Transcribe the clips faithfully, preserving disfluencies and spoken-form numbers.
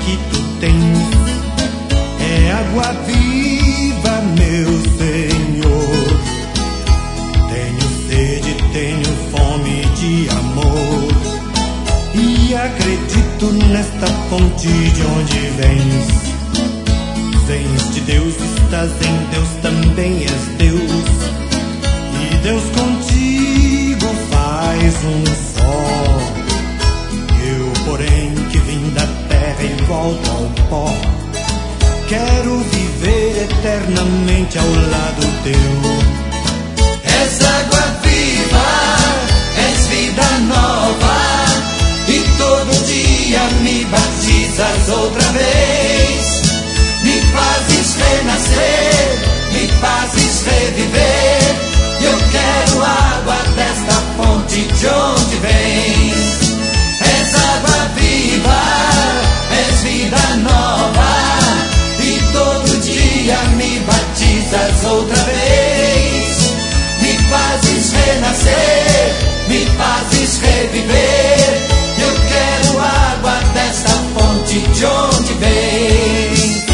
que tu tens é água viva, meu Senhor. Tenho sede, tenho fome de amor, e acredito nesta fonte de onde vens. Vens de Deus, estás em Deus, também és Deus, e Deus contigo faz um só. Eu, porém, que vim da terra e volto ao pó, quero viver eternamente ao lado teu. És água viva, és vida nova, e todo dia me batizas outra vez. Me fazes renascer, me fazes reviver. Eu quero água desta fonte de onde vens. És água viva, és vida nova, e todo dia me batizas outra vez. Me fazes renascer, me fazes reviver. Eu quero água desta fonte de onde vem.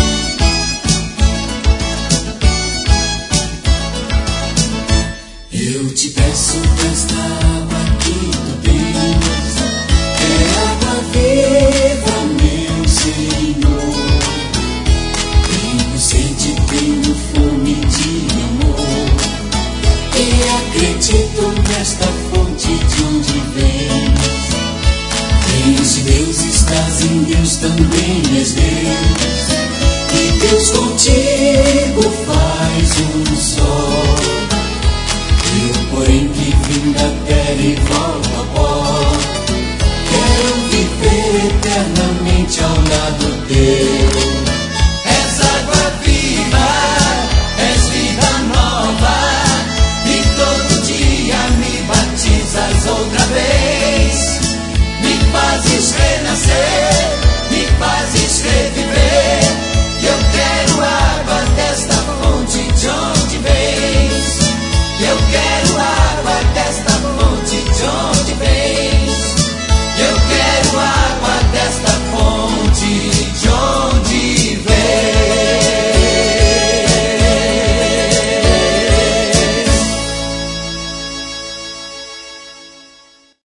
Eu te peço desta água que tu tens, é água viva, meu Senhor. Tenho sede, tenho fome de amor, e acredito nesta fonte de onde vens. Vens de Deus, estás em Deus, também és Deus,